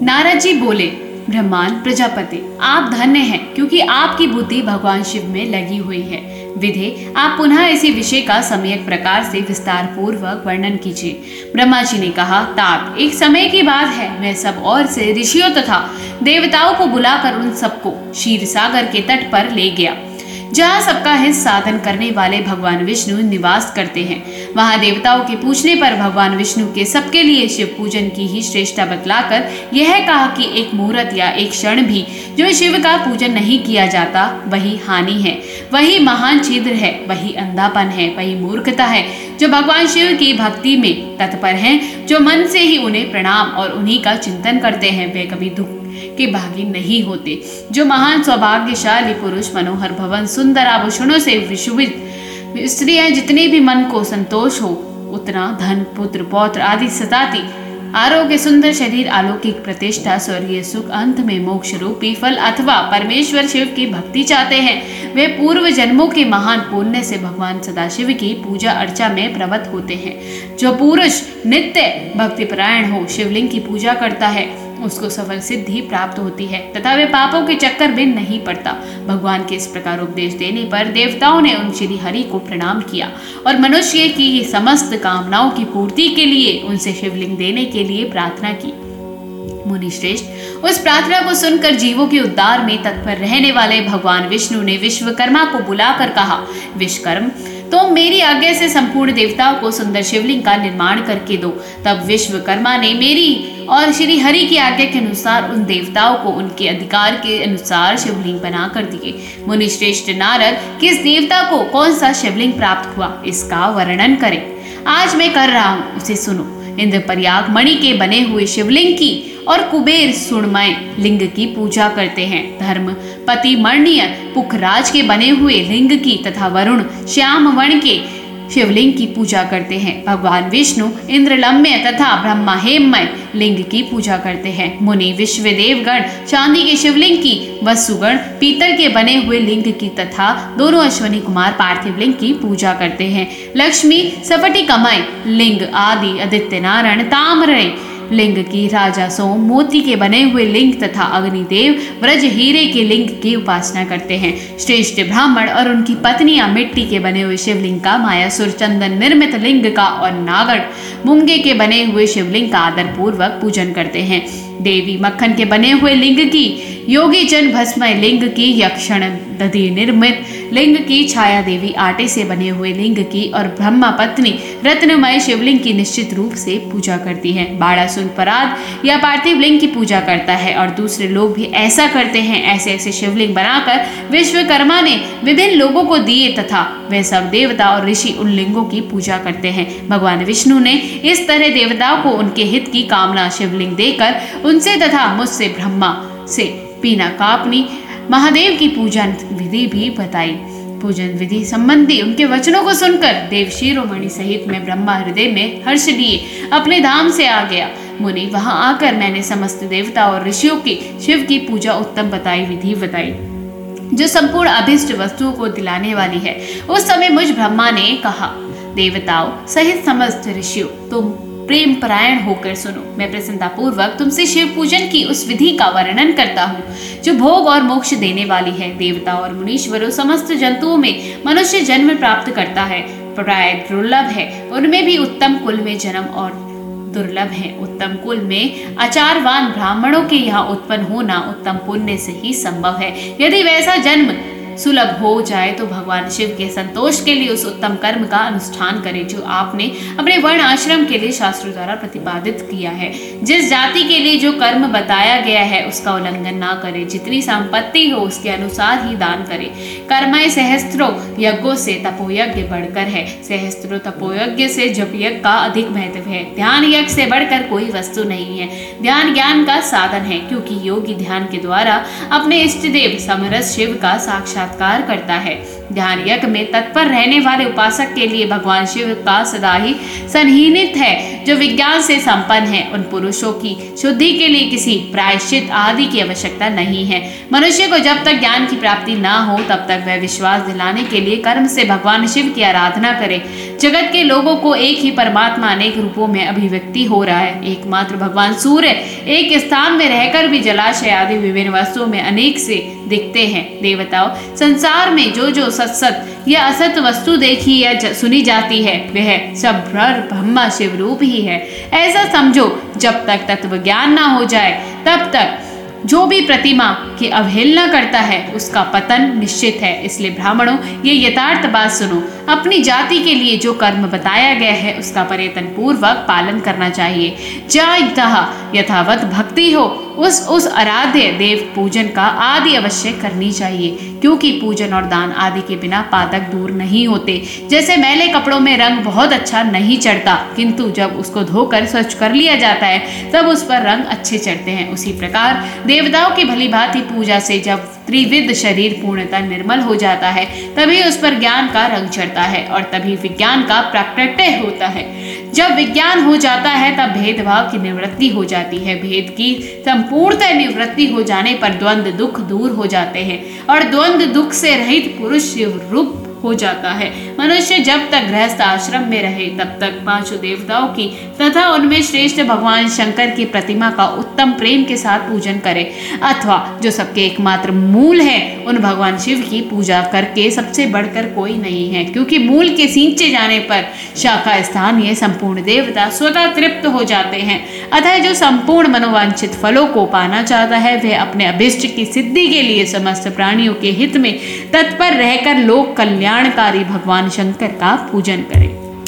नारद जी बोले, ब्रह्मांड प्रजापति, आप धन्य हैं क्योंकि आपकी बुद्धि भगवान शिव में लगी हुई है। विधे, आप पुनः इसी विषय का सम्यक प्रकार से विस्तार पूर्वक वर्णन कीजिए। ब्रह्मा जी ने कहा, तात, एक समय की बात है, मैं सब और से ऋषियों तथा देवताओं को बुलाकर उन सबको क्षीर सागर के तट पर ले गया, जहाँ सबका हित साधन करने वाले भगवान विष्णु निवास करते हैं। वहाँ देवताओं के पूछने पर भगवान विष्णु के सबके लिए शिव पूजन की ही श्रेष्ठता बतलाकर यह कहा कि एक मुहूर्त या एक क्षण भी जो शिव का पूजन नहीं किया जाता वही हानि है, वही महान छिद्र है, वही अंधापन है, वही मूर्खता है। जो भगवान शिव की भक्ति में तत्पर हैं, जो मन से ही उन्हें प्रणाम और उन्हीं का चिंतन करते हैं, वे कभी दुख के भागी नहीं होते। जो महान सौभाग्यशाली पुरुष मनोहर भवन सुंदर आभूषणों से विशोभित स्त्रियां जितने भी मन को संतोष हो उतना धन पुत्र पौत्र आदि सताती आरोग्य सुंदर शरीर अलौकिक प्रतिष्ठा स्वर्गीय सुख अंत में मोक्ष रूपी फल अथवा परमेश्वर शिव की भक्ति चाहते हैं, वे पूर्व जन्मों के महान पुण्य से भगवान सदाशिव की पूजा अर्चा में प्रवृत्त होते हैं। जो पुरुष नित्य भक्तिपरायण हो शिवलिंग की पूजा करता है उसको सफल सिद्धि प्राप्त होती है तथा वे पापों के चक्कर में नहीं पड़ता। भगवान के इस प्रकार उपदेश देने पर देवताओं ने उन श्री हरि को प्रणाम किया और मनुष्य की समस्त कामनाओं की पूर्ति के लिए उनसे शिवलिंग देने के लिए प्रार्थना की। मुनि श्रेष्ठ, उस प्रार्थना को सुनकर जीवों के उद्धार में तत्पर रहने वाले भगवान विष्णु ने विश्वकर्मा को बुलाकर कहा, विश्वकर्म, तो मेरी आज्ञा से संपूर्ण देवताओं को सुंदर शिवलिंग का निर्माण करके दो। तब विश्वकर्मा ने मेरी और श्री हरि की आज्ञा के अनुसार उन देवताओं को उनके अधिकार के अनुसार शिवलिंग बना कर दिए। मुनि श्रेष्ठ नारद, किस देवता को कौन सा शिवलिंग प्राप्त हुआ इसका वर्णन करें। आज मैं कर रहा हूँ, उसे सुनो। इंद्र प्रयाग मणि के बने हुए शिवलिंग की और कुबेर सुरमय लिंग की पूजा करते हैं। धर्म पति मरणीय पुखराज के बने हुए लिंग की तथा वरुण श्याम वर्ण के शिवलिंग की पूजा करते हैं। भगवान विष्णु इंद्रलम्य तथा ब्रह्मा हेममय लिंग की पूजा करते हैं। मुनि विश्व देवगण चांदी के शिवलिंग की, वसुगण पीतल के बने हुए लिंग की तथा दोनों अश्विनी कुमार पार्थिव लिंग की पूजा करते हैं। लक्ष्मी स्फटिकमय लिंग आदि आदित्य नारायण ताम्र लिंग की, राजा सोम मोती के बने हुए लिंग तथा अग्निदेव व्रज हीरे के लिंग की उपासना करते हैं। श्रेष्ठ ब्राह्मण और उनकी पत्नियां मिट्टी के बने हुए शिवलिंग का, मायासुर चंदन निर्मित लिंग का और नागण मूंगे के बने हुए शिवलिंग का आदर पूर्वक पूजन करते हैं। देवी मक्खन के बने हुए लिंग की, योगी जन भस्मय लिंग की, यक्षण दधि निर्मित लिंग की, छाया देवी आटे से बने हुए लिंग की और ब्रह्मा पत्नी रत्नमय शिवलिंग की निश्चित रूप से पूजा करती है। बाड़ासुर पराग या पार्थिव लिंग की पूजा करता है और दूसरे लोग भी ऐसा करते हैं। ऐसे ऐसे शिवलिंग बनाकर विश्वकर्मा ने विभिन्न लोगों को दिए तथा वे सब देवता और ऋषि उन लिंगों की पूजा करते हैं। भगवान विष्णु ने इस तरह देवताओं को उनके हित की कामना शिवलिंग देकर उनसे तथा मुझसे ब्रह्मा से पीना कापनी महादेव की पूजन विधि भी बताई। पूजन विधि संबंधी उनके वचनों को सुनकर देव शिरोमणि सहित मैं ब्रह्मा हृदय में हर्ष लिए अपने धाम से आ गया। मुनि, वहां आकर मैंने समस्त देवता और ऋषियों की शिव की पूजा उत्तम बताई विधि बताई जो संपूर्ण अभिष्ट वस्तुओं को दिलाने वाली है। उस समय मुझ ब्रह्मा ने कहा, देवताओं सहित समस्त ऋषियों, तुम प्रेम परायण होकर सुनो। मैं प्रसन्नता पूर्वक तुमसे शिव पूजन की उस विधि का वर्णन करता हूँ जो भोग और मोक्ष देने वाली है। देवता और मुनीश्वरों समस्त जंतुओं में मनुष्य जन्म प्राप्त करता है, प्राय दुर्लभ है। उनमें भी उत्तम कुल में जन्म और दुर्लभ है। उत्तम कुल में आचारवान ब्राह्मणों के यहाँ उत्पन्न होना उत्तम पुण्य से ही संभव है। यदि वैसा जन्म सुलभ हो जाए तो भगवान शिव के संतोष के लिए उस उत्तम कर्म का अनुष्ठान करें जो आपने अपने वर्ण आश्रम के लिए शास्त्रों द्वारा प्रतिपादित किया है। जिस जाति के लिए जो कर्म बताया गया है उसका उल्लंघन ना करें। जितनी संपत्ति हो उसके अनुसार ही दान करें। कर्मय सहस्त्रों यज्ञों से तपोयज्ञ बढ़कर है। सहस्त्रों तपोयज्ञ से जप यज्ञ का अधिक महत्व है। ध्यान यज्ञ से बढ़कर कोई वस्तु नहीं है। ध्यान ज्ञान का साधन है क्योंकि योगी ध्यान के द्वारा अपने इष्ट देव समरस शिव का साक्षात्कार करता है। ध्यान यज्ञ में तत्पर रहने वाले उपासक के लिए भगवान शिव का सदा ही सन्निहित है जो विज्ञान से संपन्न है। उन पुरुषों की शुद्धि के लिए किसी प्रायश्चित आदि की आवश्यकता नहीं है। मनुष्य को जब तक ज्ञान की प्राप्ति ना हो तब तक वह विश्वास दिलाने के लिए कर्म से भगवान शिव की आराधना करे। जगत के लोगों को एक ही परमात्मा अनेक रूपों में अभिव्यक्ति हो रहा है। एकमात्र भगवान सूर्य एक स्थान में रहकर भी जलाशय आदि विभिन्न वस्तुओं में अनेक से दिखते हैं। देवताओं, संसार में जो जो सत या असत वस्तु देखी या सुनी जाती है वह सब ब्रह्म शिव रूप ही है। ऐसा समझो, जब तक तत्व ज्ञान ना हो जाए तब तक जो भी प्रतिमा की अवहेलना करता है उसका पतन निश्चित है। इसलिए ब्राह्मणों, ये यथार्थ बात सुनो। अपनी जाति के लिए जो कर्म बताया गया है उसका प्रयत्न पूर्वक पालन करना चाहिए। जहाँ यथावत भक्ति हो उस आराध्य देव पूजन का आदि अवश्य करनी चाहिए, क्योंकि पूजन और दान आदि के बिना पातक दूर नहीं होते। जैसे मैले कपड़ों में रंग बहुत अच्छा नहीं चढ़ता, किंतु जब उसको धोकर स्वच्छ कर लिया जाता है तब उस पर रंग अच्छे चढ़ते हैं। उसी प्रकार देवताओं की भली भांति पूजा से जब त्रिविध शरीर पूर्णतः निर्मल हो जाता है तभी उस पर ज्ञान का रंग चढ़ता है और तभी विज्ञान का प्राकट्य होता है। जब विज्ञान हो जाता है तब भेदभाव की निवृत्ति हो जाती है। भेद की संपूर्णतः निवृत्ति हो जाने पर द्वंद्व दुख दूर हो जाते हैं और द्वंद्व दुख से रहित पुरुष शिव रूप हो जाता है। मनुष्य जब तक गृहस्थ आश्रम में रहे तब तक पांचों देवताओं की तथा उनमें श्रेष्ठ भगवान शंकर की प्रतिमा का उत्तम प्रेम के साथ पूजन करे, अथवा जो सबके एकमात्र मूल है उन भगवान शिव की पूजा करके सबसे बढ़कर कोई नहीं है, क्योंकि मूल के सींचे जाने पर शाखा स्थान ये संपूर्ण देवता स्वतः तृप्त हो जाते हैं। अतः जो संपूर्ण मनोवांछित फलों को पाना चाहता है वह अपने अभिष्ट की सिद्धि के लिए समस्त प्राणियों के हित में तत्पर रहकर लोक कल्याणकारी भगवान शंकर का पूजन करें।